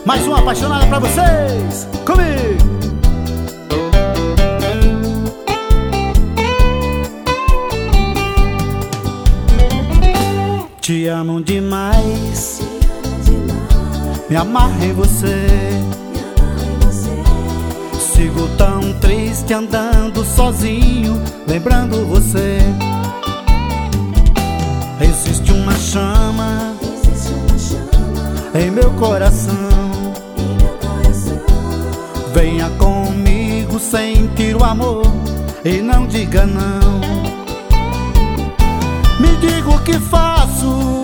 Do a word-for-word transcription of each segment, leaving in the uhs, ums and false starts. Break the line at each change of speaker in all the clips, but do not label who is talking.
Mais uma apaixonada pra vocês, comigo. Te amo demais, me amarro em você. Sigo tão triste andando sozinho, lembrando você. Existe uma chama em meu coração. Venha comigo sentir o amor e não diga não. Me diga o que faço,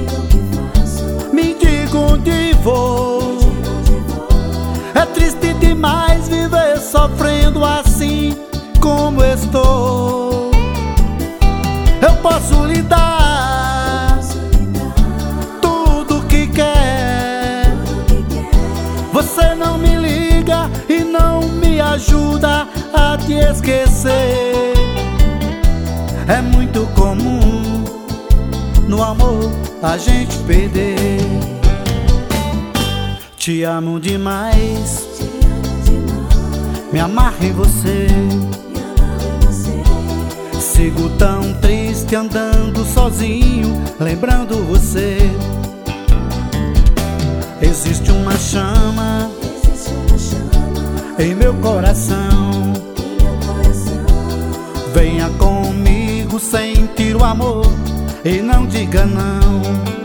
me diga onde vou. É triste demais viver sofrendo assim como estou. Eu posso lhe dar tudo que quer. Você não me liga e não me ajuda a te esquecer. É muito comum no amor a gente perder. Te amo demais, me amarro em você. Sigo tão triste andando sozinho, lembrando você. Existe uma chama em meu coração. Venha comigo sentir o amor e não diga não.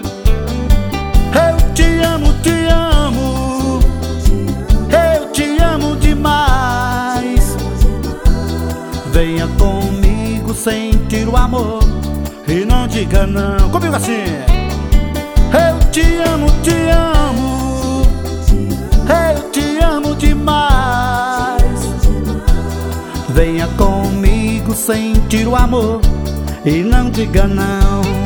Eu te amo, te amo, eu te amo demais. Venha comigo sentir o amor e não diga não. Comigo assim. Eu te amo, te amo, eu te amo demais. Venha comigo sentir o amor e não diga não.